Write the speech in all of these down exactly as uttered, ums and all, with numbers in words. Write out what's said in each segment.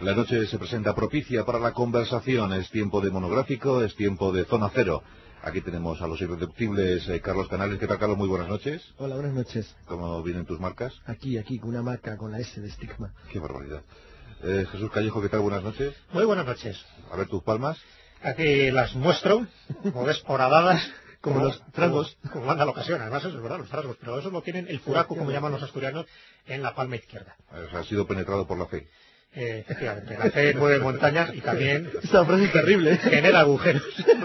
La noche se presenta propicia para la conversación. Es tiempo de monográfico, es tiempo de Zona Cero. Aquí tenemos a los irreductibles eh, Carlos Canales. ¿Qué tal, Carlos? Muy buenas noches. Hola, buenas noches. ¿Cómo vienen tus marcas? Aquí, aquí, con una marca, con la S de estigma. Qué barbaridad. Eh, Jesús Callejo, ¿qué tal? Buenas noches. Muy buenas noches. A ver tus palmas. Aquí las muestro, como ves, horadadas. Como, como los trasgos. Como, como manda la ocasión, además eso es verdad, los trasgos. Pero eso lo tienen el furaco, como llaman los asturianos, en la palma izquierda. O sea, ha sido penetrado por la fe. Eh, efectivamente, la fe mueve montañas y también... Esa frase es terrible. Genera agujeros.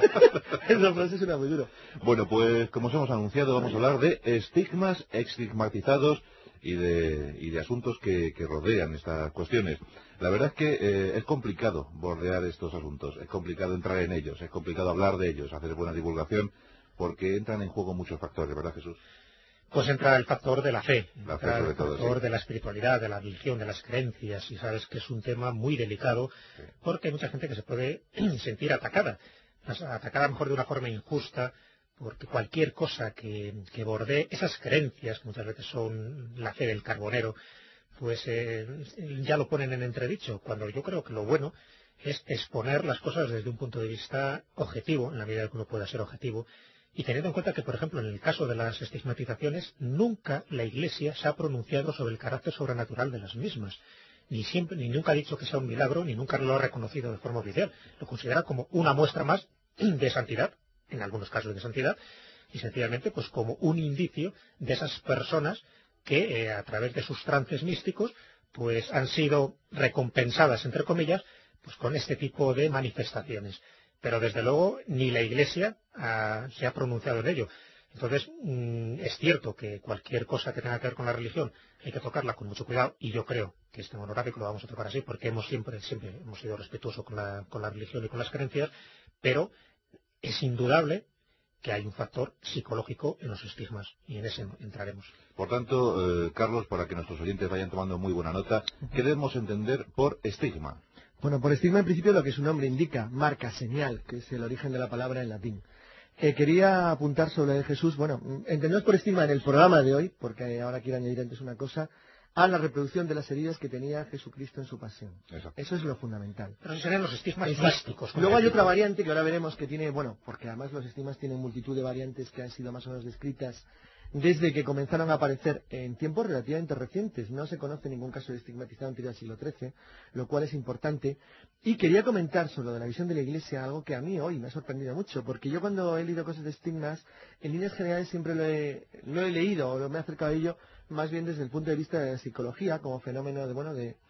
Esa frase suena muy duro. Bueno, pues como os hemos anunciado, vamos a hablar de estigmas, estigmatizados y de, y de asuntos que, que rodean estas cuestiones. La verdad es que eh, es complicado bordear estos asuntos, es complicado entrar en ellos, es complicado hablar de ellos, hacer buena divulgación, porque entran en juego muchos factores, ¿verdad, Jesús? Pues entra el factor de la fe, la entra fe el todo, factor sí. de la espiritualidad, de la religión, de las creencias, y sabes que es un tema muy delicado, sí. Porque hay mucha gente que se puede sentir atacada, atacada a lo mejor de una forma injusta, porque cualquier cosa que, que bordee esas creencias, que muchas veces son la fe del carbonero, pues eh, ya lo ponen en entredicho, cuando yo creo que lo bueno es exponer las cosas desde un punto de vista objetivo, en la medida que uno pueda ser objetivo, y teniendo en cuenta que, por ejemplo, en el caso de las estigmatizaciones, nunca la Iglesia se ha pronunciado sobre el carácter sobrenatural de las mismas. Ni siempre, ni nunca ha dicho que sea un milagro, ni nunca lo ha reconocido de forma oficial. Lo considera como una muestra más de santidad, en algunos casos de santidad, y sencillamente pues como un indicio de esas personas que eh, a través de sus trances místicos pues han sido recompensadas, entre comillas, pues con este tipo de manifestaciones. Pero desde luego ni la Iglesia ah, se ha pronunciado en ello. Entonces mmm, es cierto que cualquier cosa que tenga que ver con la religión hay que tocarla con mucho cuidado, y yo creo que este monográfico lo vamos a tocar así porque hemos siempre siempre hemos sido respetuosos con la, con la religión y con las creencias, pero es indudable que hay un factor psicológico en los estigmas, y en ese entraremos. Por tanto, eh, Carlos, para que nuestros oyentes vayan tomando muy buena nota, ¿qué debemos entender por estigma? Bueno, por estigma en principio lo que su nombre indica, marca, señal, que es el origen de la palabra en latín. Eh, quería apuntar sobre Jesús, bueno, entendemos por estigma en el programa de hoy, porque ahora quiero añadir antes una cosa, a la reproducción de las heridas que tenía Jesucristo en su pasión. Exacto. Eso es lo fundamental. Pero esos serían los estigmas Exacto. místicos. Luego hay otra variante que ahora veremos que tiene, bueno, porque además los estigmas tienen multitud de variantes que han sido más o menos descritas desde que comenzaron a aparecer en tiempos relativamente recientes. No se conoce ningún caso de estigmatizado anterior al siglo trece, lo cual es importante. Y quería comentar sobre lo de la visión de la Iglesia, algo que a mí hoy me ha sorprendido mucho, porque yo cuando he leído cosas de estigmas, en líneas generales siempre lo he, lo he leído o me he acercado a ello más bien desde el punto de vista de la psicología, como fenómeno de, bueno, de,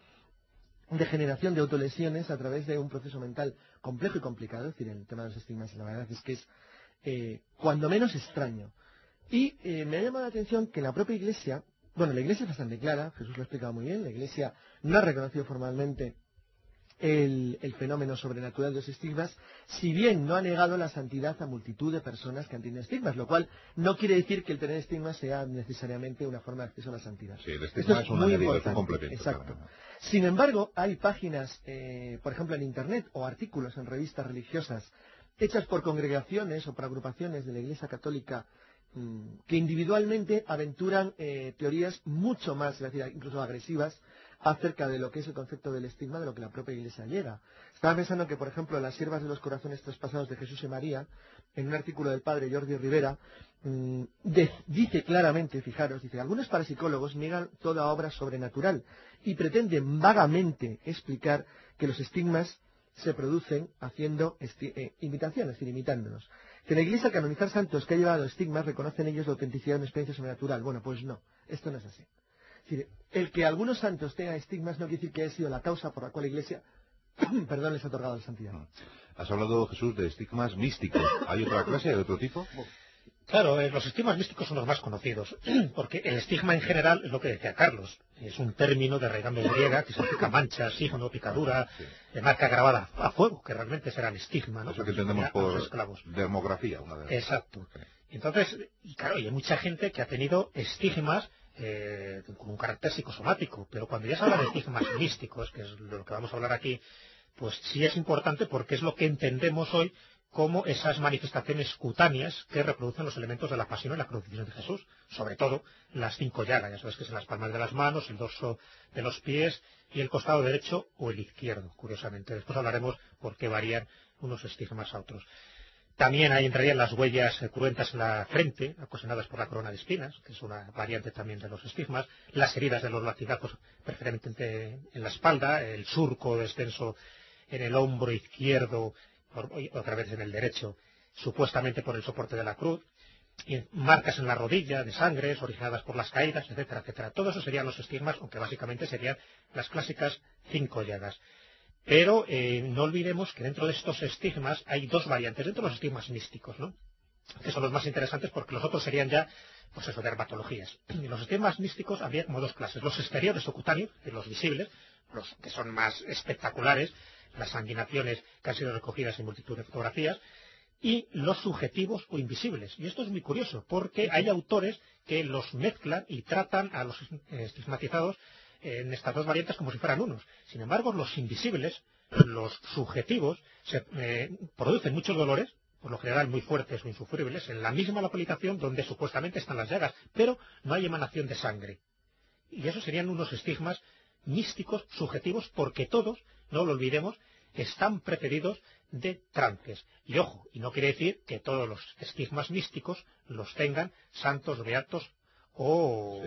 de generación de autolesiones a través de un proceso mental complejo y complicado. Es decir, el tema de los estigmas, la verdad es que es eh, cuando menos extraño. Y eh, me ha llamado la atención que en la propia Iglesia, bueno, la Iglesia es bastante clara, Jesús lo ha explicado muy bien, la Iglesia no ha reconocido formalmente el, el fenómeno sobrenatural de los estigmas, si bien no ha negado la santidad a multitud de personas que han tenido estigmas, lo cual no quiere decir que el tener estigmas sea necesariamente una forma de acceso a la santidad. Sí, el estigma es, es un añadido, es un complemento. Exacto. Claro. Sin embargo, hay páginas, eh, por ejemplo en Internet, o artículos en revistas religiosas, hechas por congregaciones o por agrupaciones de la Iglesia Católica, que individualmente aventuran eh, teorías mucho más, es decir, incluso agresivas, acerca de lo que es el concepto del estigma, de lo que la propia Iglesia llega. Estaba pensando que, por ejemplo, las siervas de los corazones traspasados de Jesús y María, en un artículo del padre Jordi Rivera, mmm, de, dice claramente, fijaros, dice, algunos parapsicólogos niegan toda obra sobrenatural y pretenden vagamente explicar que los estigmas se producen haciendo eh, imitaciones, es decir, imitándonos. Que la Iglesia, al canonizar santos que ha llevado estigmas, reconoce en ellos la autenticidad de una experiencia sobrenatural. Bueno, pues no, esto no es así. Es decir, el que algunos santos tengan estigmas no quiere decir que haya sido la causa por la cual la Iglesia, perdón, les ha otorgado la santidad. Has hablado, Jesús, de estigmas místicos. ¿Hay otra clase, hay otro tipo? Claro, eh, los estigmas místicos son los más conocidos, porque el estigma en general es lo que decía Carlos, es un término de raigambre griega que significa mancha, signo, picadura, sí. de marca grabada a fuego, que realmente será el estigma, ¿no? Eso que entendemos por dermografía. Una de Exacto. Sí. Entonces, y claro, y hay mucha gente que ha tenido estigmas eh, con un carácter psicosomático, pero cuando ya se habla de estigmas místicos, que es de lo que vamos a hablar aquí, pues sí es importante porque es lo que entendemos hoy como esas manifestaciones cutáneas que reproducen los elementos de la pasión y la crucifixión de Jesús, sobre todo las cinco llagas, ya sabes que son las palmas de las manos, el dorso de los pies y el costado derecho o el izquierdo, curiosamente. Después hablaremos por qué varían unos estigmas a otros. También ahí entrarían las huellas cruentas en la frente, ocasionadas por la corona de espinas, que es una variante también de los estigmas, las heridas de los latigazos, preferentemente en la espalda, el surco extenso en el hombro izquierdo, otra vez en el derecho, supuestamente por el soporte de la cruz, y marcas en la rodilla de sangres originadas por las caídas, etcétera, etcétera. Todo eso serían los estigmas, aunque básicamente serían las clásicas cinco llagas. Pero eh, no olvidemos que dentro de estos estigmas hay dos variantes, dentro de los estigmas místicos, ¿no?, que son los más interesantes porque los otros serían ya, pues eso, dermatologías. En los estigmas místicos habría como dos clases, los exteriores o cutáneos, de los visibles, los que son más espectaculares, las sanguinaciones que han sido recogidas en multitud de fotografías, y los subjetivos o invisibles. Y esto es muy curioso, porque hay autores que los mezclan y tratan a los estigmatizados en estas dos variantes como si fueran unos. Sin embargo, los invisibles, los subjetivos, se, eh, producen muchos dolores, por lo general muy fuertes o insufribles, en la misma localización donde supuestamente están las llagas, pero no hay emanación de sangre. Y esos serían unos estigmas místicos, subjetivos, porque todos, no lo olvidemos, están precedidos de trances. Y ojo, y no quiere decir que todos los estigmas místicos los tengan santos, beatos o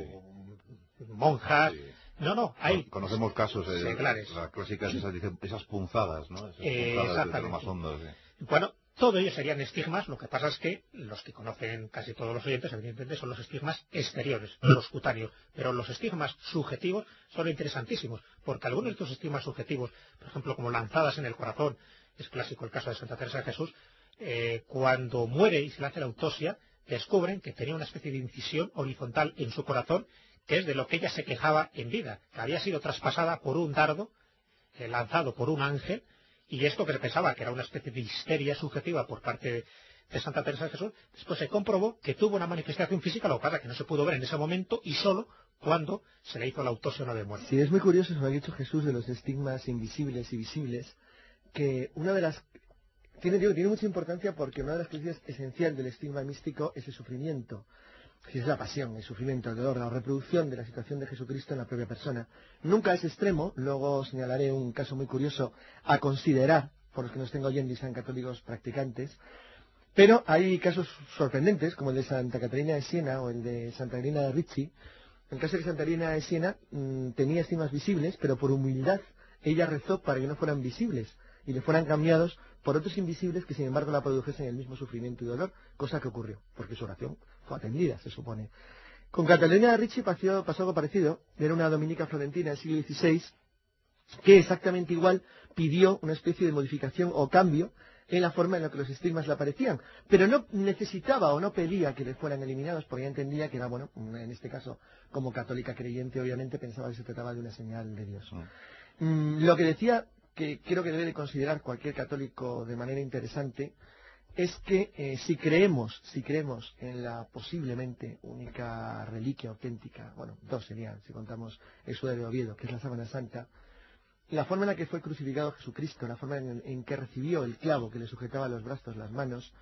sí. monjas. Sí. No, no, hay... Conocemos casos, eh, seglares. Las clásicas, esas, esas punzadas, ¿no? Esas eh, punzadas de lo más hondo. Sí. Bueno, todo ello serían estigmas, lo que pasa es que los que conocen casi todos los oyentes, evidentemente, son los estigmas exteriores, los cutáneos, pero los estigmas subjetivos son interesantísimos, porque algunos de estos estigmas subjetivos, por ejemplo, como lanzadas en el corazón, es clásico el caso de Santa Teresa de Jesús, eh, cuando muere y se le hace la autopsia, descubren que tenía una especie de incisión horizontal en su corazón, que es de lo que ella se quejaba en vida, que había sido traspasada por un dardo, eh, lanzado por un ángel, y esto que se pensaba que era una especie de histeria subjetiva por parte de, de Santa Teresa de Jesús, después se comprobó que tuvo una manifestación física, lo que pasa que no se pudo ver en ese momento y solo cuando se le hizo la autopsia una vez muerta. Sí, es muy curioso, eso lo ha dicho Jesús, de los estigmas invisibles y visibles, que una de las... Tiene, digo, tiene mucha importancia porque una de las características esenciales del estigma místico es el sufrimiento. Si es la pasión, el sufrimiento, el dolor, la reproducción de la situación de Jesucristo en la propia persona. Nunca es extremo, luego señalaré un caso muy curioso a considerar, por los que nos tengo oyendo y sean católicos practicantes, pero hay casos sorprendentes, como el de Santa Catarina de Siena o el de Santa Catarina de Ricci. En el caso de Santa Catarina de Siena mmm, tenía estigmas visibles, pero por humildad ella rezó para que no fueran visibles y le fueran cambiados por otros invisibles que sin embargo la produjesen el mismo sufrimiento y dolor, cosa que ocurrió, porque su oración fue atendida, se supone. Con Catalina de Ricci pasó, pasó algo parecido. Era una dominica florentina del siglo dieciséis que exactamente igual pidió una especie de modificación o cambio en la forma en la que los estigmas le aparecían, pero no necesitaba o no pedía que le fueran eliminados porque ella entendía que era, bueno, en este caso como católica creyente obviamente pensaba que se trataba de una señal de Dios. Mm. Mm, lo que decía, que creo que debe de considerar cualquier católico de manera interesante, es que eh, si creemos, si creemos en la posiblemente única reliquia auténtica, bueno, dos serían, si contamos el sudario de Oviedo, que es la sábana santa, la forma en la que fue crucificado Jesucristo, la forma en, en que recibió el clavo que le sujetaba los brazos, las manos,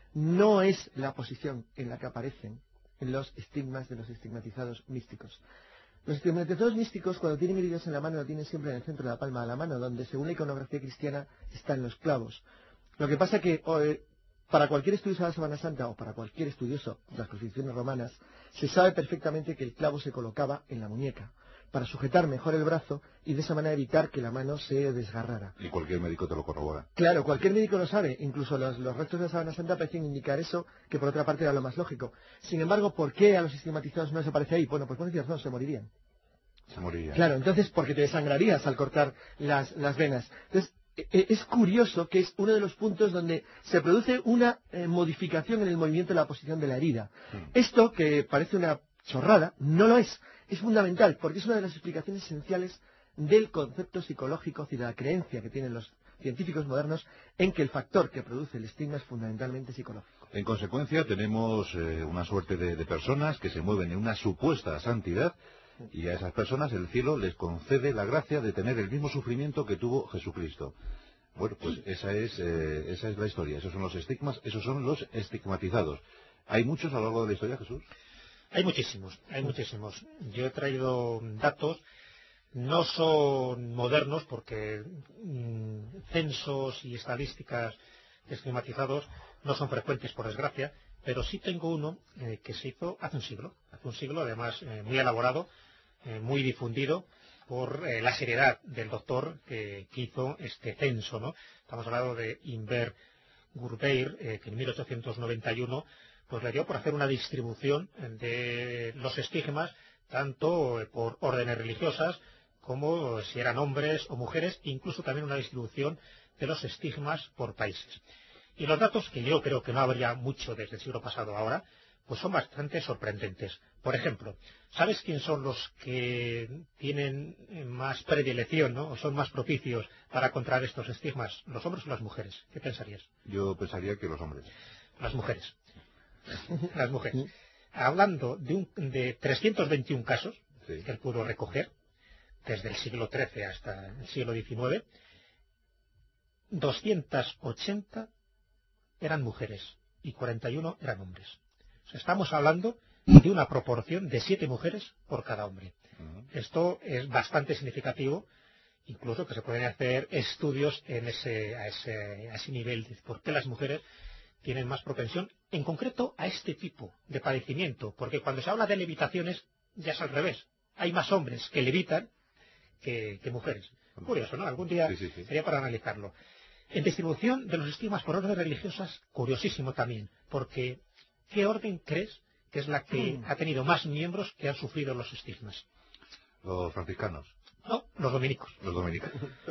no es la posición en la que aparecen en los estigmas de los estigmatizados místicos. Los estigmatizados místicos, cuando tienen heridas en la mano, lo tienen siempre en el centro de la palma de la mano, donde según la iconografía cristiana están los clavos. Lo que pasa que eh, para cualquier estudioso de la Sábana Santa o para cualquier estudioso de las crucifixiones romanas, se sabe perfectamente que el clavo se colocaba en la muñeca para sujetar mejor el brazo y de esa manera evitar que la mano se desgarrara. Y cualquier médico te lo corrobora. Claro, cualquier médico lo sabe. Incluso los, los restos de la Sábana Santa parecen indicar eso, que por otra parte era lo más lógico. Sin embargo, ¿por qué a los estigmatizados no les aparece ahí? Bueno, pues por decir razón, se morirían. Se morirían. Claro, entonces porque te desangrarías al cortar las, las venas. Entonces, es curioso que es uno de los puntos donde se produce una eh, modificación en el movimiento de la posición de la herida. Mm. Esto, que parece una chorrada, no lo es. Es fundamental, porque es una de las explicaciones esenciales del concepto psicológico y de la creencia que tienen los científicos modernos en que el factor que produce el estigma es fundamentalmente psicológico. En consecuencia, tenemos eh, una suerte de, de personas que se mueven en una supuesta santidad, y a esas personas el cielo les concede la gracia de tener el mismo sufrimiento que tuvo Jesucristo. Bueno, pues esa es, eh, esa es la historia. Esos son los estigmas, esos son los estigmatizados. ¿Hay muchos a lo largo de la historia, Jesús? Hay muchísimos, hay muchísimos. Yo he traído datos, no son modernos porque mmm, censos y estadísticas de estigmatizados no son frecuentes, por desgracia, pero sí tengo uno eh, que se hizo hace un siglo, hace un siglo, además eh, muy elaborado, eh, muy difundido por eh, la seriedad del doctor que, que hizo este censo, ¿no? Estamos hablando de Inver Gurbeir, eh, que en mil ochocientos noventa y uno pues le dio por hacer una distribución de los estigmas, tanto eh, por órdenes religiosas, como si eran hombres o mujeres, incluso también una distribución de los estigmas por países. Y los datos, que yo creo que no habría mucho desde el siglo pasado ahora, pues son bastante sorprendentes. Por ejemplo, ¿sabes quién son los que tienen más predilección, ¿no? O son más propicios para contraer estos estigmas? ¿Los hombres o las mujeres? ¿Qué pensarías? Yo pensaría que los hombres. Las mujeres. Las mujeres. Hablando de, un, de trescientos veintiún casos sí. que él pudo recoger, desde el siglo trece hasta el siglo diecinueve, doscientos ochenta eran mujeres y cuarenta y uno eran hombres. O sea, estamos hablando de una proporción de siete mujeres por cada hombre. Uh-huh. Esto es bastante significativo, incluso que se pueden hacer estudios en ese, a, ese, a ese nivel de por qué las mujeres tienen más propensión, en concreto a este tipo de padecimiento, porque cuando se habla de levitaciones ya es al revés. Hay más hombres que levitan que, que mujeres. Curioso, ¿no? Algún día sí, sí, sí. sería para analizarlo. En distribución de los estigmas por órdenes religiosas, curiosísimo también, porque ¿qué orden crees que es la que mm. ha tenido más miembros que han sufrido los estigmas? Los franciscanos. No, los dominicos. Los dominicos.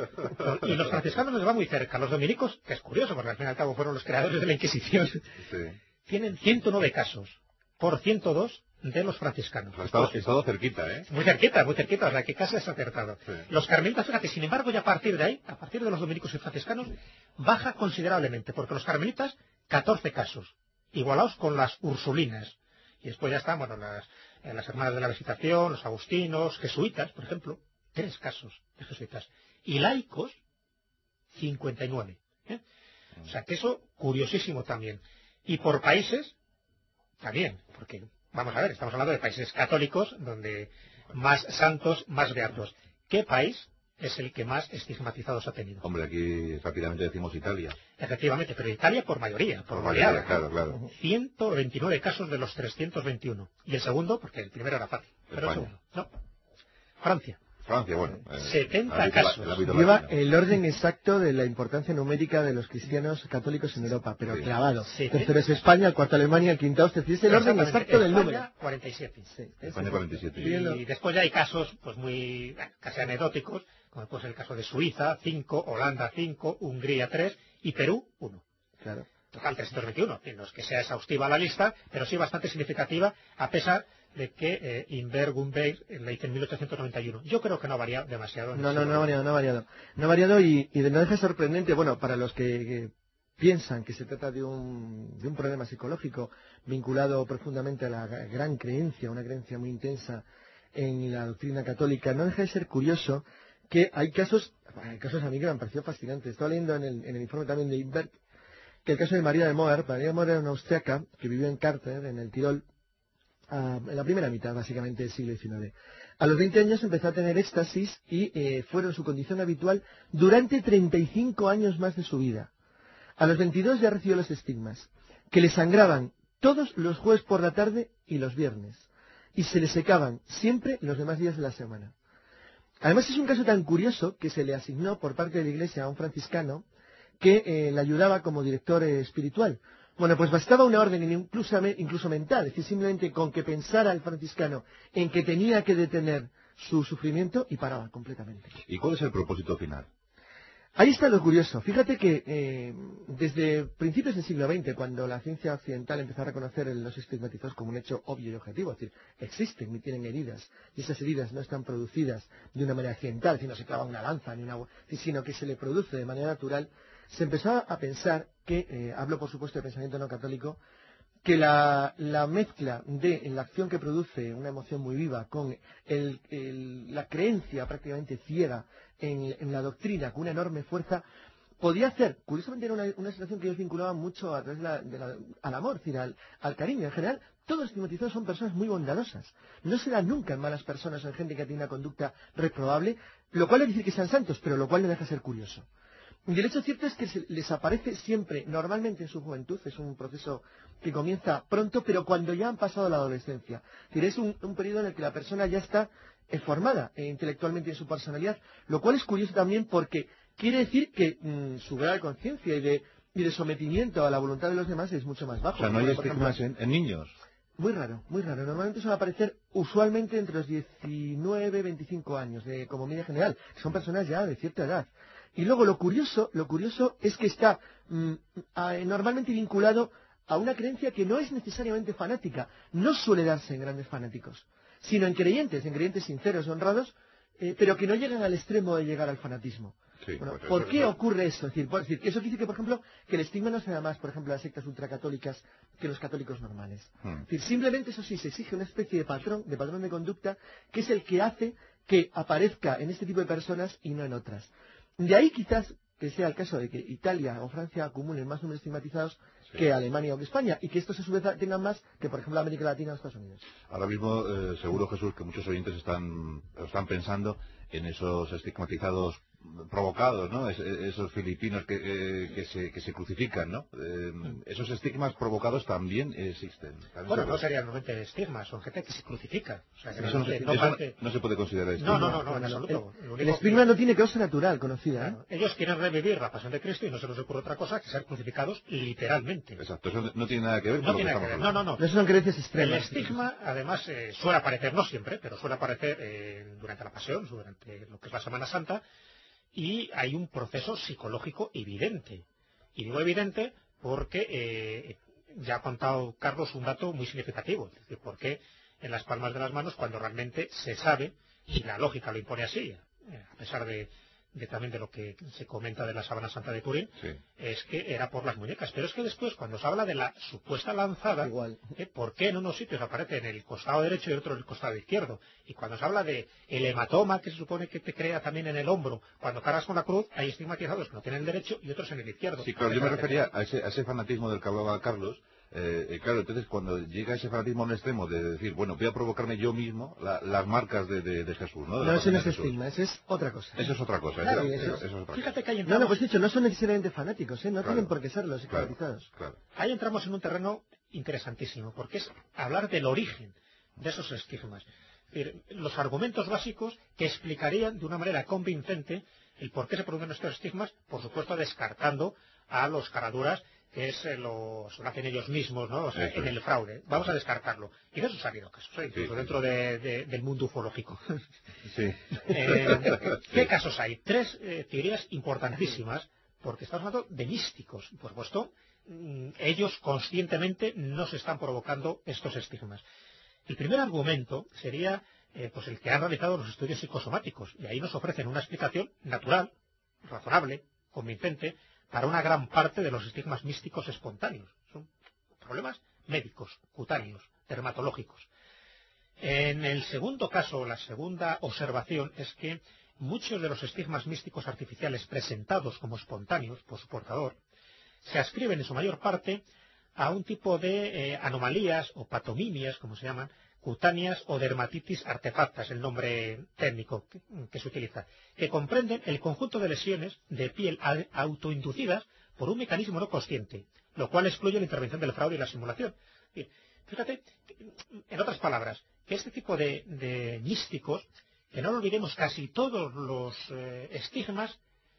Y los franciscanos les va muy cerca. Los dominicos, que es curioso, porque al fin y al cabo fueron los creadores de la Inquisición, sí. tienen ciento nueve casos por ciento dos de los franciscanos. Ha estado, ha estado cerquita, ¿eh? Muy cerquita, muy cerquita, o sea, que casi es acertado. Sí. Los carmelitas, fíjate, sin embargo, ya a partir de ahí, a partir de los dominicos y franciscanos, baja considerablemente, porque los carmelitas, catorce casos, igualados con las ursulinas. Y después ya están, bueno, las, eh, las hermanas de la Visitación, los agustinos, jesuitas, por ejemplo, tres casos de jesuitas. Y laicos, cincuenta y nueve. ¿eh? O sea, que eso, curiosísimo también. Y por países, también, porque... Vamos a ver, estamos hablando de países católicos donde más santos, más beatos. ¿Qué país es el que más estigmatizados ha tenido? Hombre, aquí rápidamente decimos Italia. Efectivamente, pero Italia por mayoría, por, por mayoría, mayoría, claro, claro. ciento veintinueve casos de los trescientos veintiuno. Y el segundo, porque el primero era fácil. Pero el segundo, no. Francia. Francia, bueno. Eh, setenta casos. El Lleva el orden exacto de la importancia numérica de los cristianos católicos en Europa, pero sí. clavado. Sí. Tercero es España, el cuarto Alemania, el quinto Austria. Es el orden exacto del número. cuarenta y siete. Sí, España cuarenta y siete. Y, y después ya hay casos pues muy bueno, casi anecdóticos, como pues el caso de Suiza, cinco, Holanda, cinco, Hungría, tres y Perú, uno. Claro. Total, trescientos veintiuno. No es que sea exhaustiva la lista, pero sí bastante significativa, a pesar de que eh, Inver Gurbeir la hizo en mil ochocientos noventa y uno. Yo creo que no ha variado demasiado. No, no, no ha variado, no ha variado. No ha variado y, y no deja sorprendente, bueno, para los que, que piensan que se trata de un, de un problema psicológico vinculado profundamente a la gran creencia, una creencia muy intensa en la doctrina católica, no deja de ser curioso que hay casos, hay casos a mí que me han parecido fascinantes. Estaba leyendo en el, en el informe también de Inver que el caso de María de Moer, María de Moer era una austriaca que vivió en Carter, en el Tirol, Uh, en la primera mitad, básicamente, del siglo diecinueve. A los veinte años empezó a tener éxtasis y eh, fueron su condición habitual durante treinta y cinco años más de su vida. A los veintidós ya recibió los estigmas, que le sangraban todos los jueves por la tarde y los viernes, y se le secaban siempre los demás días de la semana. Además es un caso tan curioso que se le asignó por parte de la Iglesia a un franciscano que eh, le ayudaba como director eh, espiritual. Bueno, pues bastaba una orden incluso, incluso mental, es decir, simplemente con que pensara el franciscano en que tenía que detener su sufrimiento y paraba completamente. ¿Y cuál es el propósito final? Ahí está lo curioso. Fíjate que eh, desde principios del siglo veinte, cuando la ciencia occidental empezó a reconocer los estigmatizados como un hecho obvio y objetivo, es decir, existen y tienen heridas, y esas heridas no están producidas de una manera accidental, si no se clava una lanza, ni una, sino que se le produce de manera natural, se empezó a pensar que, eh, hablo por supuesto de pensamiento no católico, que la, la mezcla de la acción que produce una emoción muy viva con el, el, la creencia prácticamente ciega en, en la doctrina con una enorme fuerza podía hacer, curiosamente era una, una situación que ellos vinculaban mucho a través de la, de la, al amor, es decir, al, al cariño. En general, todos los estigmatizados son personas muy bondadosas. No se dan nunca en malas personas o en gente que tiene una conducta reprobable, lo cual no quiere decir que sean santos, pero lo cual no deja ser curioso. Y el hecho cierto es que se les aparece siempre, normalmente en su juventud, es un proceso que comienza pronto, pero cuando ya han pasado la adolescencia. Es decir, es un, un periodo en el que la persona ya está eh, formada eh, intelectualmente en su personalidad, lo cual es curioso también porque quiere decir que mmm, su grado de conciencia y de, y de sometimiento a la voluntad de los demás es mucho más bajo. O sea, no hay Por estigmas ejemplo, en, en niños. Muy raro, muy raro. Normalmente suele aparecer usualmente entre los diecinueve y veinticinco años, de, como media general. Son personas ya de cierta edad. Y luego lo curioso, lo curioso es que está mm, a, normalmente vinculado a una creencia que no es necesariamente fanática. No suele darse en grandes fanáticos, sino en creyentes, en creyentes sinceros y honrados, eh, pero que no llegan al extremo de llegar al fanatismo. Sí, Bueno, pues ¿por eso, qué eso. ocurre eso? Es decir, por decir, eso dice que, por ejemplo, que el estigma no se da más, por ejemplo, a las sectas ultracatólicas que los católicos normales. Hmm. Es decir, simplemente, eso sí, se exige una especie de patrón, de patrón de conducta, que es el que hace que aparezca en este tipo de personas y no en otras. De ahí quizás que sea el caso de que Italia o Francia acumulen más números estigmatizados Sí. que Alemania o que España, y que estos a su vez tengan más que, por ejemplo, América Latina o Estados Unidos. Ahora mismo, eh, seguro, Jesús, que muchos oyentes están, están pensando en esos estigmatizados provocados, ¿no? Es, esos filipinos que, eh, que, se, que se crucifican, ¿no? Eh, esos estigmas provocados también existen. ¿También Bueno, se no puede? serían normalmente estigmas, son gente que se crucifica. O sea, que Eso, no se, realmente no eso parte- no se puede considerar No, estigma. no, no, no, en absoluto. El, Lo el único estigma que- no tiene causa natural conocida, ¿eh? Claro, ellos quieren revivir la pasión de Cristo y no se les ocurre otra cosa que ser crucificados literalmente. Exacto, eso no tiene nada que ver con No lo que tiene estamos que ver. No, hablando. no, no. No son creencias El extremas. estigma, además, eh, suele aparecer, no siempre, pero suele aparecer eh, durante la pasión, durante lo que es la Semana Santa, y hay un proceso psicológico evidente. Y digo evidente porque eh, ya ha contado Carlos un dato muy significativo, es decir, porque en las palmas de las manos, cuando realmente se sabe, y la lógica lo impone así, eh, a pesar de, de también de lo que se comenta de la Sábana Santa de Turín, Sí. es que era por las muñecas. Pero es que después, cuando se habla de la supuesta lanzada, Igual. ¿eh? ¿por qué en unos sitios aparece en el costado derecho y en otro en el costado izquierdo? Y cuando se habla de el hematoma que se supone que te crea también en el hombro, cuando cargas con la cruz, hay estigmatizados que no tienen el derecho y otros en el izquierdo. Sí, claro, yo me refería a ese, a ese fanatismo del que hablaba Carlos. Eh, eh, claro, entonces cuando llega ese fanatismo a un extremo de decir, bueno, voy a provocarme yo mismo la- las marcas de, de- de Jesús, ¿no? De la No, eso no pasión es de Jesús. estigma, eso es otra cosa. Eso es otra cosa. Claro, eso, eso- eso- eso es otra cosa. Fíjate que ahí No, entramos, no, pues dicho, no son necesariamente fanáticos, ¿eh? No Claro. tienen por qué serlos Claro, estigmatizados. claro. ahí entramos en un terreno interesantísimo, porque es hablar del origen de esos estigmas. Es decir, los argumentos básicos que explicarían de una manera convincente el por qué se producen estos estigmas, por supuesto descartando a los caraduras, que es eh, lo, lo hacen ellos mismos, ¿no? O sea, Eso en es. el fraude. Vamos a descartarlo. Y de eso ha habido casos, ¿eh? Incluso Sí, sí, dentro sí. de- de- del mundo ufológico. Sí. Eh, ¿Qué Sí. casos hay? Tres eh, teorías importantísimas, porque estamos hablando de místicos. Por supuesto, mm, ellos conscientemente no se están provocando estos estigmas. El primer argumento sería eh, pues el que han realizado los estudios psicosomáticos, y ahí nos ofrecen una explicación natural, razonable, convincente, para una gran parte de los estigmas místicos espontáneos. Son problemas médicos, cutáneos, dermatológicos. En el segundo caso, la segunda observación es que muchos de los estigmas místicos artificiales presentados como espontáneos por su portador se ascriben en su mayor parte a un tipo de eh, anomalías o patomimias, como se llaman, cutáneas o dermatitis artefactas, el nombre técnico que, que se utiliza, que comprenden el conjunto de lesiones de piel a- autoinducidas por un mecanismo no consciente, lo cual excluye la intervención del fraude y la simulación. Bien, fíjate, en otras palabras, que este tipo de, de místicos, que no lo olvidemos, casi todos los eh, estigmas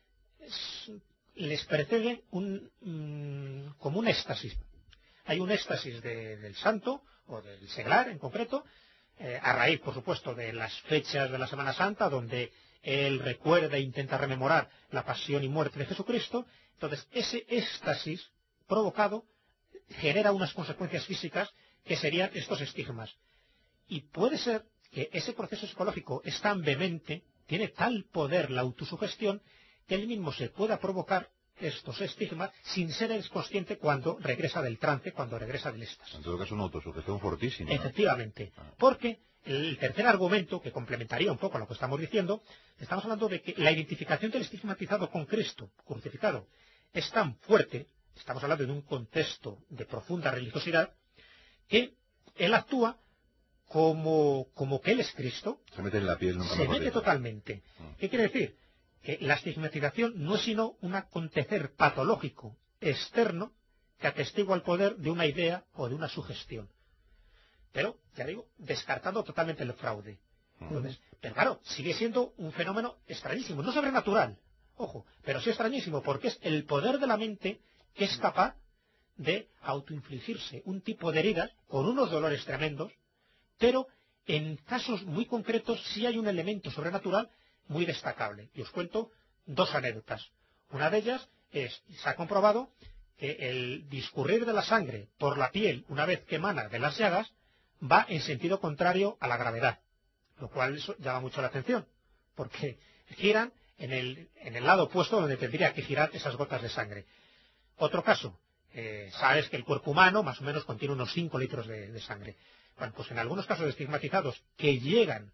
es- les precede un, mm, como un éxtasis. Hay un éxtasis de- del santo, o del seglar en concreto, eh, a raíz, por supuesto, de las fechas de la Semana Santa, donde él recuerda e intenta rememorar la pasión y muerte de Jesucristo. Entonces, ese éxtasis provocado genera unas consecuencias físicas que serían estos estigmas. Y puede ser que ese proceso psicológico es tan vehemente, tiene tal poder la autosugestión, que él mismo se pueda provocar estos estigmas sin ser él consciente cuando regresa del trance, cuando regresa del éxtasis. En todo caso, una autosugestión fortísima, ¿no? Efectivamente, Ah. porque el tercer argumento, que complementaría un poco lo que estamos diciendo, estamos hablando de que la identificación del estigmatizado con Cristo crucificado es tan fuerte, estamos hablando de un contexto de profunda religiosidad, que él actúa como, como que él es Cristo. Se mete en la piel, nunca Se mete totalmente. ¿Qué quiere decir? Que la estigmatización no es sino un acontecer patológico externo que atestigua el poder de una idea o de una sugestión. Pero, ya digo, descartando totalmente el fraude. Entonces, pero claro, sigue siendo un fenómeno extrañísimo, no sobrenatural, ojo, pero sí extrañísimo, porque es el poder de la mente que es capaz de autoinfligirse un tipo de heridas con unos dolores tremendos, pero en casos muy concretos sí hay un elemento sobrenatural muy destacable. Y os cuento dos anécdotas. Una de ellas es, se ha comprobado que el discurrir de la sangre por la piel una vez que emana de las llagas va en sentido contrario a la gravedad, lo cual eso llama mucho la atención, porque giran en el, en el lado opuesto donde tendría que girar esas gotas de sangre. Otro caso, eh, sabes que el cuerpo humano más o menos contiene unos cinco litros de, de sangre. Bueno, pues en algunos casos de estigmatizados que llegan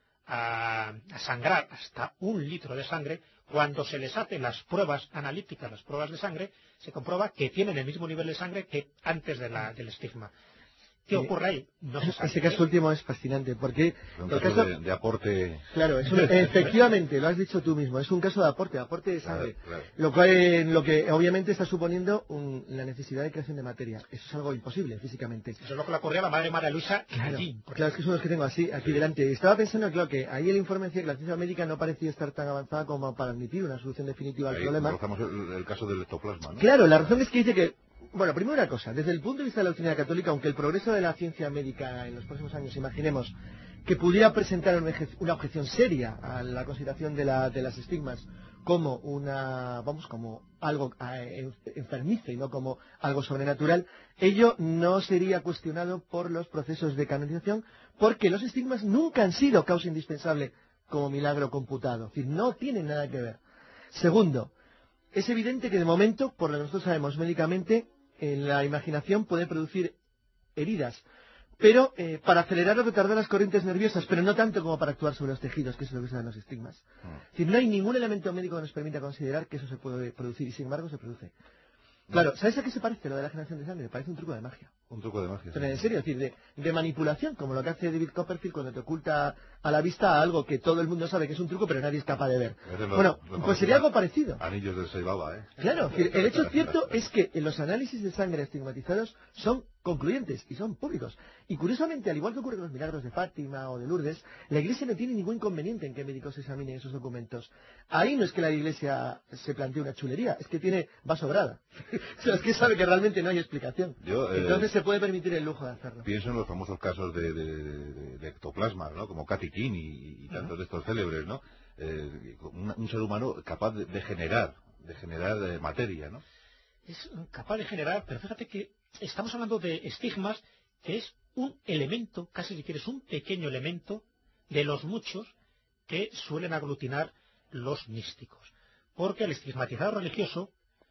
a, a sangrar hasta un litro de sangre, cuando se les hacen las pruebas analíticas, las pruebas de sangre, se comprueba que tienen el mismo nivel de sangre que antes de la, del estigma. ¿Qué ocurre ahí? No se sabe. Ese caso último es fascinante, porque un el caso caso de, de aporte... Claro, es un, efectivamente, lo has dicho tú mismo, es un caso de aporte, aporte de sangre, claro, claro. Lo, cual, lo que obviamente está suponiendo un, la necesidad de creación de materia. Eso es algo imposible físicamente. Eso es lo que le ocurrió a la madre María Luisa. Claro, allí, claro, es que son los que tengo así, aquí sí. delante. Estaba pensando, claro, que ahí el informe decía que la ciencia médica no parecía estar tan avanzada como para admitir una solución definitiva al ahí problema. Rozamos el, el caso del ectoplasma, ¿no? Claro, la razón es que dice que... Bueno, primero una cosa, desde el punto de vista de la doctrina católica, aunque el progreso de la ciencia médica en los próximos años, imaginemos, que pudiera presentar una objeción seria a la consideración de, la, de las estigmas como una, vamos, como algo eh, enfermizo y no como algo sobrenatural, ello no sería cuestionado por los procesos de canonización, porque los estigmas nunca han sido causa indispensable como milagro computado, es decir, no tienen nada que ver. Segundo, es evidente que de momento, por lo que nosotros sabemos médicamente, en la imaginación puede producir heridas, pero eh, para acelerar o retardar las corrientes nerviosas, pero no tanto como para actuar sobre los tejidos, que es lo que se dan los estigmas. Mm. Es decir, no hay ningún elemento médico que nos permita considerar que eso se puede producir, y sin embargo se produce. Claro, ¿sabes a qué se parece lo de la generación de sangre? Parece un truco de magia. Un truco de magia. Pero sí. en serio, es decir, de, de manipulación, como lo que hace David Copperfield cuando te oculta a la vista algo que todo el mundo sabe que es un truco, pero nadie es capaz de ver. Los, bueno, los pues sería algo parecido. Anillos del Seibaba, ¿eh? Claro, el hecho cierto es que los análisis de sangre estigmatizados son concluyentes y son públicos. Y curiosamente, al igual que ocurre con los milagros de Fátima o de Lourdes, la Iglesia no tiene ningún inconveniente en que médicos examinen esos documentos. Ahí no es que la Iglesia se plantee una chulería, es que tiene va sobrada. O sea, es que sabe que realmente no hay explicación. Yo, eh, Entonces se puede permitir el lujo de hacerlo. Pienso en los famosos casos de, de, de, de ectoplasma, ¿no? Como Katy King y, y tantos uh-huh. de estos célebres, ¿no? Eh, un, un ser humano capaz de, de generar, de generar eh, materia, ¿no? Es capaz de generar, pero fíjate que estamos hablando de estigmas, que es un elemento, casi si quieres, un pequeño elemento de los muchos que suelen aglutinar los místicos. Porque el estigmatizado religioso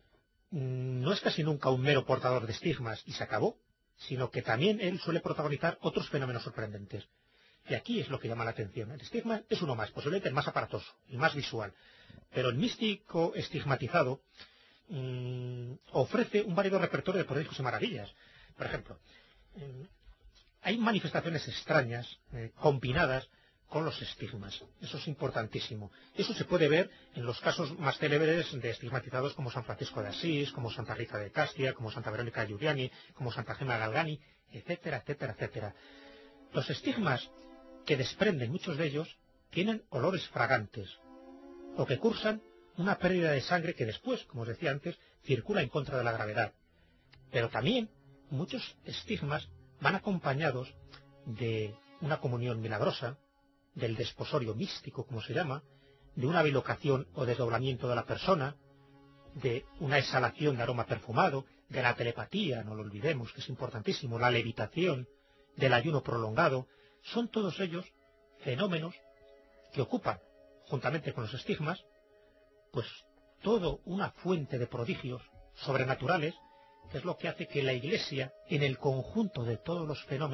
mmm, no es casi nunca un mero portador de estigmas y se acabó, sino que también él suele protagonizar otros fenómenos sorprendentes. Y aquí es lo que llama la atención. El estigma es uno más, posiblemente el más aparatoso, el más visual. Pero el místico estigmatizado mmm, ofrece un variado repertorio de prodigios y maravillas. Por ejemplo, eh, hay manifestaciones extrañas, eh, combinadas con los estigmas. Eso es importantísimo. Eso se puede ver en los casos más célebres de estigmatizados como San Francisco de Asís, como Santa Rita de Castia, como Santa Verónica Giuliani, como Santa Gemma Galgani, etcétera, etcétera, etcétera. Los estigmas que desprenden muchos de ellos tienen olores fragantes, o que cursan una pérdida de sangre que después, como os decía antes, circula en contra de la gravedad. Pero también muchos estigmas van acompañados de una comunión milagrosa, del desposorio místico, como se llama, de una bilocación o desdoblamiento de la persona, de una exhalación de aroma perfumado, de la telepatía, no lo olvidemos, que es importantísimo, la levitación, del ayuno prolongado. Son todos ellos fenómenos que ocupan, juntamente con los estigmas, pues todo una fuente de prodigios sobrenaturales, que es lo que hace que la Iglesia, en el conjunto de todos los fenómenos,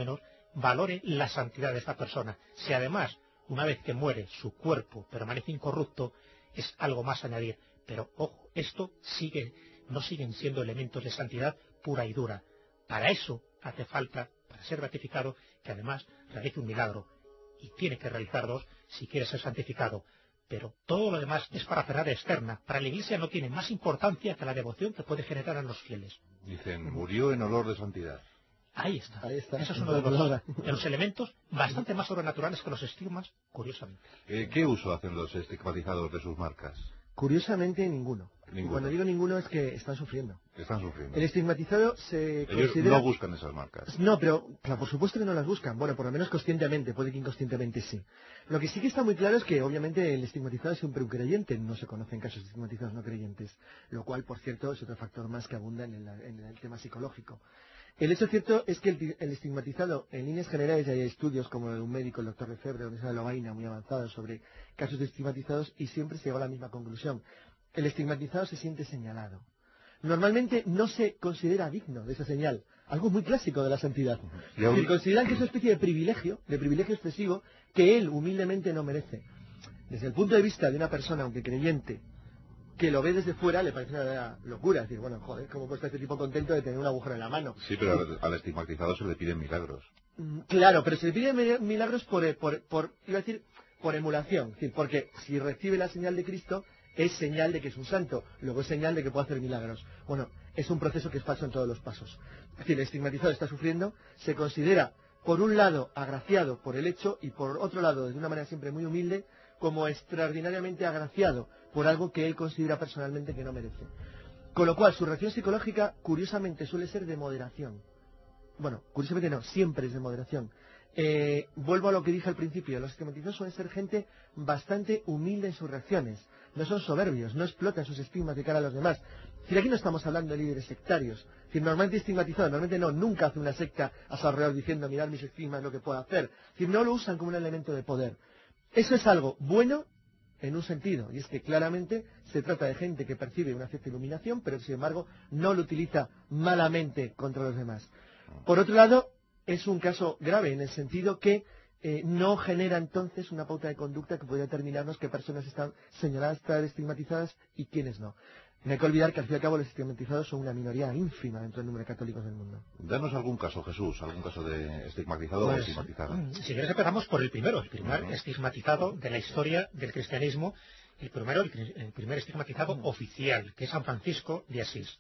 valore la santidad de esta persona. Si además, una vez que muere, su cuerpo permanece incorrupto, es algo más a añadir. Pero, ojo, esto sigue, no siguen siendo elementos de santidad pura y dura. Para eso hace falta, para ser ratificado, que además realice un milagro. Y tiene que realizar dos si quiere ser santificado. Pero todo lo demás es para parafernalia externa. Para la Iglesia no tiene más importancia que la devoción que puede generar a los fieles. Dicen, murió en olor de santidad. Ahí está. Ahí está. Eso es uno de los, de los elementos bastante más sobrenaturales que los estigmas, curiosamente. Eh, ¿Qué uso hacen los estigmatizados de sus marcas? Curiosamente, ninguno. Ninguno. Y cuando digo ninguno es que están sufriendo. Están sufriendo. El estigmatizado se Ellos considera... no buscan esas marcas. No, pero claro, por supuesto que no las buscan. Bueno, por lo menos conscientemente, puede que inconscientemente sí. Lo que sí que está muy claro es que obviamente el estigmatizado es siempre un creyente. No se conocen casos de estigmatizados no creyentes. Lo cual, por cierto, es otro factor más que abunda en el, en el tema psicológico. El hecho cierto es que el, el estigmatizado, en líneas generales, hay estudios como el de un médico, el doctor Lefebvre, donde se Lovaina, muy avanzados sobre casos de estigmatizados, y siempre se llegó a la misma conclusión. El estigmatizado se siente señalado. Normalmente no se considera digno de esa señal, algo muy clásico de la santidad. Es decir, consideran que es una especie de privilegio, de privilegio excesivo, que él humildemente no merece. Desde el punto de vista de una persona, aunque creyente, que lo ve desde fuera, le parece una locura. Es decir, bueno, joder, ¿cómo puede estar este tipo contento de tener un agujero en la mano? Sí, pero al, al estigmatizado se le piden milagros. Claro, pero se le piden milagros por, por, por, iba a decir, por emulación. Es decir, porque si recibe la señal de Cristo, es señal de que es un santo, luego es señal de que puede hacer milagros. Bueno, es un proceso que es falso en todos los pasos. Es decir, el estigmatizado está sufriendo, se considera, por un lado, agraciado por el hecho, y por otro lado, de una manera siempre muy humilde, como extraordinariamente agraciado por algo que él considera personalmente que no merece. Con lo cual, su reacción psicológica, curiosamente, suele ser de moderación. Bueno, curiosamente no, siempre es de moderación. Eh, vuelvo a lo que dije al principio, los estigmatizados suelen ser gente bastante humilde en sus reacciones, no son soberbios, no explotan sus estigmas de cara a los demás. Es decir, aquí no estamos hablando de líderes sectarios, es decir, normalmente estigmatizado, normalmente no, nunca hace una secta a su alrededor diciendo, mirad mis estigmas, lo que puedo hacer. Es decir, no lo usan como un elemento de poder. Eso es algo bueno en un sentido, y es que claramente se trata de gente que percibe una cierta iluminación, pero sin embargo no lo utiliza malamente contra los demás. Por otro lado, es un caso grave en el sentido que eh, no genera entonces una pauta de conducta que podría determinarnos qué personas están señaladas, están estigmatizadas y quiénes no. No hay que olvidar que al fin y al cabo los estigmatizados son una minoría ínfima dentro del número de católicos del mundo. Danos algún caso, Jesús, algún caso de estigmatizado pues, o estigmatizado. Si quieres empezamos por el primero, el primer uh-huh. estigmatizado de la historia del cristianismo, el primero, el, el primer estigmatizado uh-huh. oficial, que es San Francisco de Asís.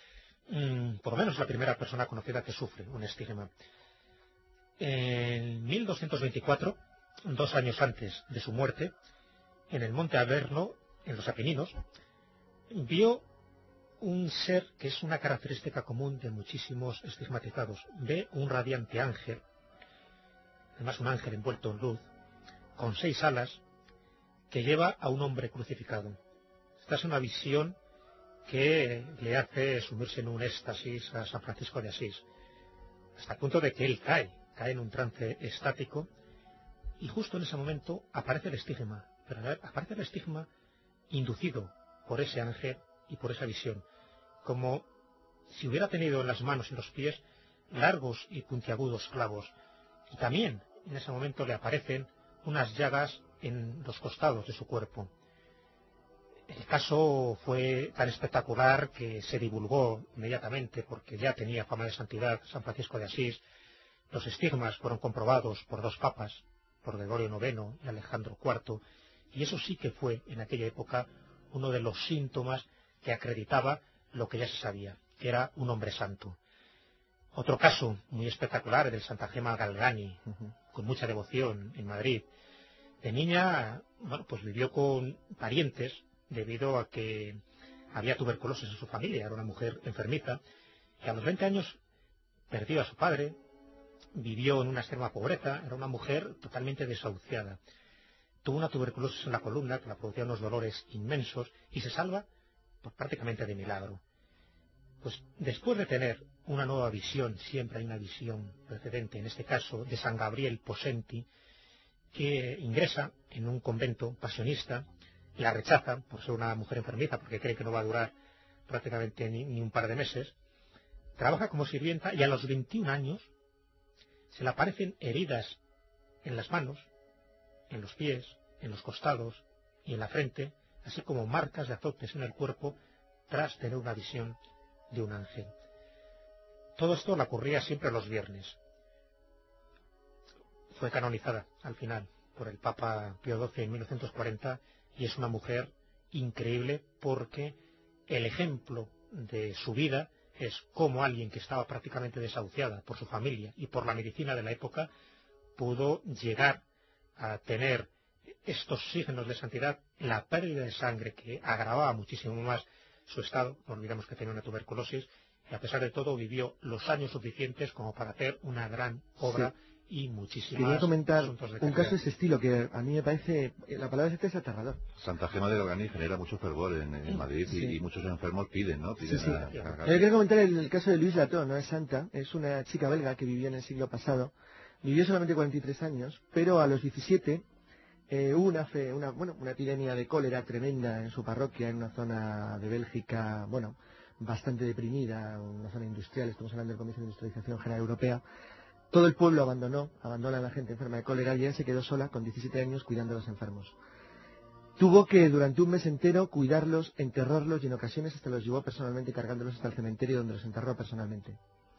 Mm, por lo menos la primera persona conocida que sufre un estigma. En mil doscientos veinticuatro, dos años antes de su muerte, en el monte Averno, en los Apeninos, vio un ser que es una característica común de muchísimos estigmatizados. Ve un radiante ángel, además un ángel envuelto en luz, con seis alas, que lleva a un hombre crucificado. Esta es una visión que le hace sumirse en un éxtasis a San Francisco de Asís, hasta el punto de que él cae, cae en un trance estático, y justo en ese momento aparece el estigma, pero aparece el estigma inducido por ese ángel y por esa visión, como si hubiera tenido en las manos y los pies largos y puntiagudos clavos, y también en ese momento le aparecen unas llagas en los costados de su cuerpo. El caso fue tan espectacular que se divulgó inmediatamente porque ya tenía fama de santidad San Francisco de Asís. Los estigmas fueron comprobados por dos papas, por Gregorio noveno y Alejandro cuarto, y eso sí que fue en aquella época uno de los síntomas que acreditaba lo que ya se sabía, que era un hombre santo. Otro caso muy espectacular, el de Santa Gema Galgani, uh-huh. con mucha devoción en Madrid. De niña, bueno, pues vivió con parientes debido a que había tuberculosis en su familia, era una mujer enfermiza, y a los veinte años perdió a su padre, vivió en una extrema pobreza, era una mujer totalmente desahuciada. Tuvo una tuberculosis en la columna que la producía unos dolores inmensos y se salva pues, prácticamente de milagro. Pues después de tener una nueva visión, siempre hay una visión precedente, en este caso de San Gabriel Posenti, que ingresa en un convento pasionista, la rechaza por ser una mujer enfermiza, porque cree que no va a durar prácticamente ni, ni un par de meses, trabaja como sirvienta y a los veintiún años se le aparecen heridas en las manos, en los pies, en los costados y en la frente, así como marcas de azotes en el cuerpo tras tener una visión de un ángel. Todo esto le ocurría siempre los viernes. Fue canonizada al final por el Papa Pío doce en mil novecientos cuarenta y es una mujer increíble porque el ejemplo de su vida es cómo alguien que estaba prácticamente desahuciada por su familia y por la medicina de la época pudo llegar a tener estos signos de santidad, la pérdida de sangre que agravaba muchísimo más su estado, no olvidemos que tenía una tuberculosis, y a pesar de todo vivió los años suficientes como para hacer una gran obra sí. y muchísimas Quería comentar asuntos de un caso de ese estilo que a mí me parece, la palabra exacta es aterrador. Santa Gema de Galgani genera mucho fervor en, en Madrid sí. y, y muchos enfermos piden, ¿no? Piden sí, sí. A, a... Yo quería comentar el, el caso de Louise Lataux, no es santa, es una chica belga que vivió en el siglo pasado, vivió solamente cuarenta y tres años, pero a los diecisiete eh, hubo una, fe, una, bueno, una epidemia de cólera tremenda en su parroquia, en una zona de Bélgica, bueno, bastante deprimida, una zona industrial, estamos hablando del comienzo de la industrialización general europea. Todo el pueblo abandonó, abandona a la gente enferma de cólera y ella se quedó sola con diecisiete años cuidando a los enfermos. Tuvo que durante un mes entero cuidarlos, enterrarlos y en ocasiones hasta los llevó personalmente cargándolos hasta el cementerio donde los enterró personalmente.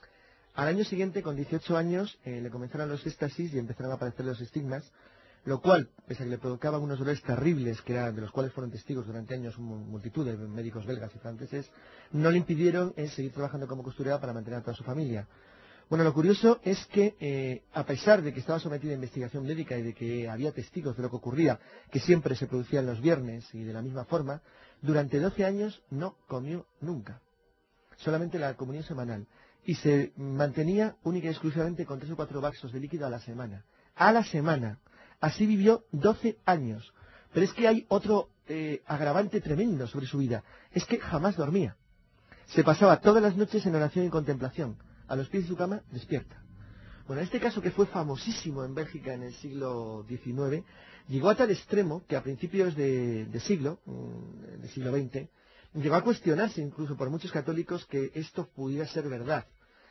Al año siguiente, con dieciocho años, eh, le comenzaron los éxtasis y empezaron a aparecer los estigmas, lo cual, pese a que le provocaban unos dolores terribles, que eran, de los cuales fueron testigos durante años multitud de médicos belgas y franceses, no le impidieron eh, seguir trabajando como costurera para mantener a toda su familia. Bueno, lo curioso es que, eh, a pesar de que estaba sometida a investigación médica y de que había testigos de lo que ocurría, que siempre se producían los viernes y de la misma forma, durante doce años no comió nunca. Solamente la comunión semanal. Y se mantenía única y exclusivamente con tres o cuatro vasos de líquido a la semana. A la semana. Así vivió doce años. Pero es que hay otro eh, agravante tremendo sobre su vida. Es que jamás dormía. Se pasaba todas las noches en oración y contemplación. A los pies de su cama, despierta. Bueno, este caso, que fue famosísimo en Bélgica en el siglo diecinueve, llegó a tal extremo que a principios de, de siglo, del siglo veinte, llegó a cuestionarse incluso por muchos católicos que esto pudiera ser verdad.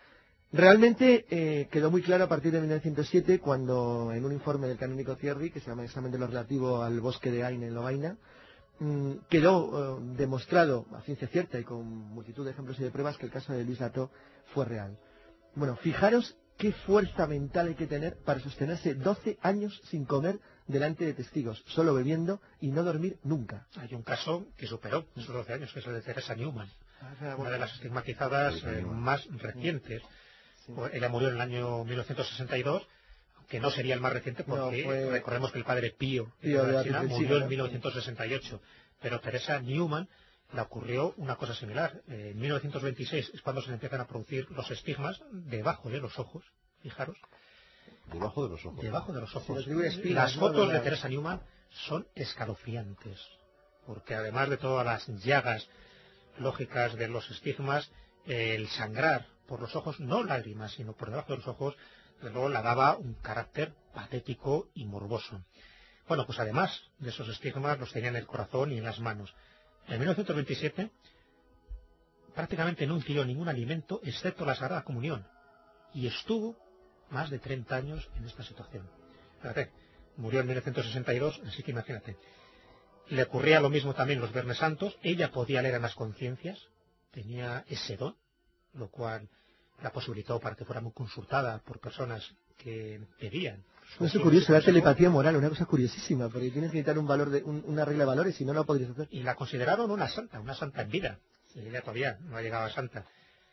Realmente eh, quedó muy claro a partir de mil novecientos siete, cuando en un informe del canónico Thierry, que se llama Examen de lo relativo al bosque de Ain en Lovaina, mmm, quedó eh, demostrado a ciencia cierta y con multitud de ejemplos y de pruebas que el caso de Louise Lataux fue real. Bueno, fijaros qué fuerza mental hay que tener para sostenerse doce años sin comer delante de testigos, solo bebiendo y no dormir nunca. Hay un caso que superó esos doce años, que es el de Teresa Newman, una de las estigmatizadas eh, más recientes. Sí. Ella murió en el año mil novecientos sesenta y dos, que no sería el más reciente porque no, fue... recordemos que el padre Pío, Pío de China, murió en mil novecientos sesenta y ocho, pero Teresa Newman le ocurrió una cosa similar. En mil novecientos veintiséis es cuando se empiezan a producir los estigmas debajo de los ojos, fijaros. Debajo de los ojos. Debajo de los ojos. Sí, los espinas, las fotos no, no, no. de Teresa Newman son escalofriantes, porque además de todas las llagas lógicas de los estigmas, el sangrar por los ojos, no lágrimas, sino por debajo de los ojos, luego la daba un carácter patético y morboso. Bueno, pues además de esos estigmas los tenía en el corazón y en las manos. En mil novecientos veintisiete prácticamente no ingirió ningún alimento excepto la Sagrada Comunión y estuvo más de treinta años en esta situación. Fíjate, murió en mil novecientos sesenta y dos, así que imagínate. Le ocurría lo mismo también los Viernes Santos. Ella podía leer en las conciencias, tenía ese don, lo cual la posibilitó para que fuera muy consultada por personas que pedían. Eso es curioso, la telepatía moral, una cosa curiosísima, porque tienes que necesitar un valor de, un, una regla de valores, si no, no lo podrías hacer. Y la consideraron una santa, una santa en vida. Ella todavía no ha llegado a santa.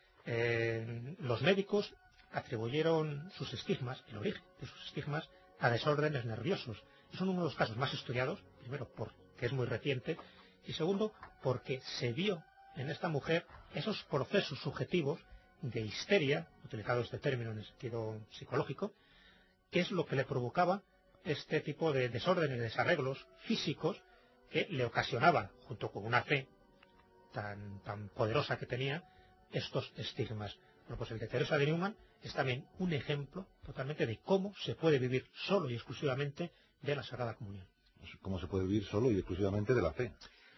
Eh, los médicos atribuyeron sus estigmas, el origen de sus estigmas, a desórdenes nerviosos. Son uno de los casos más estudiados, primero porque es muy reciente, y segundo porque se vio en esta mujer esos procesos subjetivos de histeria, utilizado este término en el sentido psicológico, que es lo que le provocaba este tipo de desórdenes, desarreglos físicos que le ocasionaba, junto con una fe tan, tan poderosa que tenía, estos estigmas. Bueno, pues el de Teresa de Newman es también un ejemplo totalmente de cómo se puede vivir solo y exclusivamente de la Sagrada Comunión. Cómo se puede vivir solo y exclusivamente de la fe.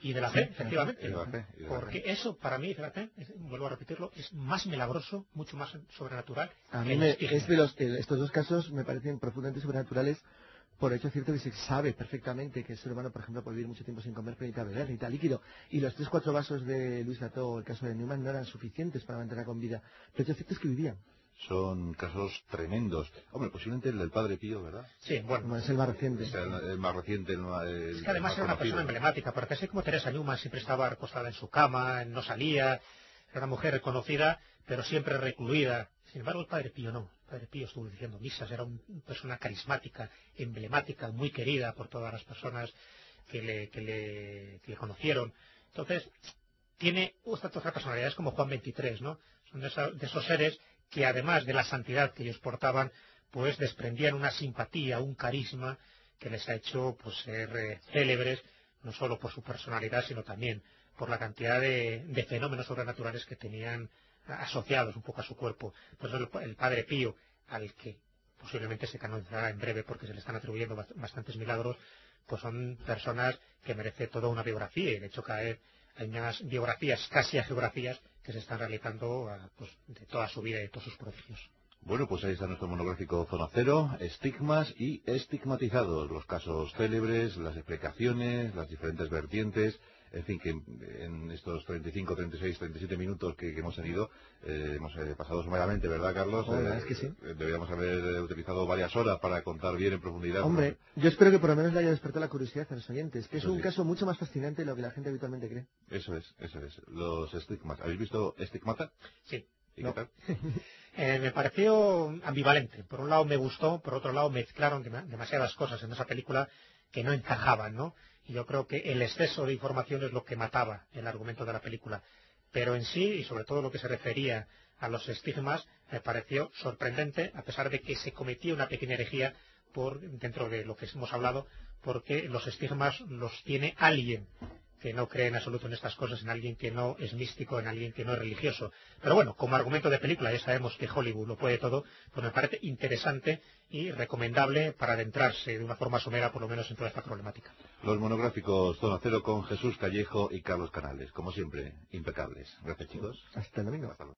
Y de la fe, Sí, efectivamente. y de la fe, y de la Porque fe. eso, para mí, fíjate, es- vuelvo a repetirlo, es más milagroso, mucho más sobrenatural. A que mí el me, estigma. es de los, eh, estos dos casos me parecen profundamente sobrenaturales por el hecho cierto que se sabe perfectamente que el ser humano, por ejemplo, puede vivir mucho tiempo sin comer, pero necesita beber, necesita líquido. Y los tres cuatro vasos de Luis Lató o el caso de Newman no eran suficientes para mantenerla con vida. Pero el hecho cierto es que vivían. Son casos tremendos. Hombre, posiblemente el del Padre Pío, ¿verdad? Sí, bueno. Como es el más reciente. O sea, el, el más reciente, el, más- el- Es que además el era más una persona conocido. emblemática, porque así como Teresa Newman siempre estaba recostada en su cama, no salía, era una mujer reconocida, pero siempre recluida. Sin embargo, el Padre Pío no. El Padre Pío estuvo diciendo misas, era una persona carismática, emblemática, muy querida por todas las personas que le, que le, que le conocieron. Entonces, tiene otra, otra personalidad, es como Juan veintitrés, ¿no? Son de, esa- de esos seres que además de la santidad que ellos portaban, pues desprendían una simpatía, un carisma que les ha hecho pues ser eh, célebres, no solo por su personalidad, sino también por la cantidad de, de fenómenos sobrenaturales que tenían a- asociados un poco a su cuerpo. Por eso el, el Padre Pío, al que posiblemente se canonizará en breve porque se le están atribuyendo bast- bastantes milagros, pues son personas que merece toda una biografía, y de hecho caer hay unas biografías, casi geografías, que se están realizando ah, pues, de toda su vida y de todos sus prodigios. Bueno, pues ahí está nuestro monográfico Zona Cero, estigmas y estigmatizados, los casos célebres, las explicaciones, las diferentes vertientes, en fin, que en estos treinta y cinco, treinta y seis, treinta y siete minutos que, que hemos tenido, eh, hemos eh, pasado someramente, ¿verdad, Carlos? Oh, la Eh, verdad es que sí. eh, Deberíamos haber eh, utilizado varias horas para contar bien en profundidad. Hombre, Bueno, yo espero que por lo menos le haya despertado la curiosidad a los oyentes, que es Eso un sí. caso mucho más fascinante de lo que la gente habitualmente cree. eso es, eso es. Los estigmas. ¿Habéis visto Estigmata? Sí. ¿Y No. qué tal? Eh, me pareció ambivalente. Por un lado me gustó, por otro lado mezclaron dem- demasiadas cosas en esa película que no encajaban, ¿no? Y yo creo que el exceso de información es lo que mataba el argumento de la película. Pero en sí, y sobre todo lo que se refería a los estigmas, me pareció sorprendente, a pesar de que se cometía una pequeña herejía por, dentro de lo que hemos hablado, porque los estigmas los tiene alguien que no cree en absoluto en estas cosas, en alguien que no es místico, en alguien que no es religioso. Pero bueno, como argumento de película, ya sabemos que Hollywood lo puede todo, pues me parece interesante y recomendable para adentrarse de una forma somera, por lo menos, en toda esta problemática. Los monográficos Zona Cero con Jesús Callejo y Carlos Canales, como siempre, impecables. Gracias, chicos. Hasta el domingo. Hasta luego.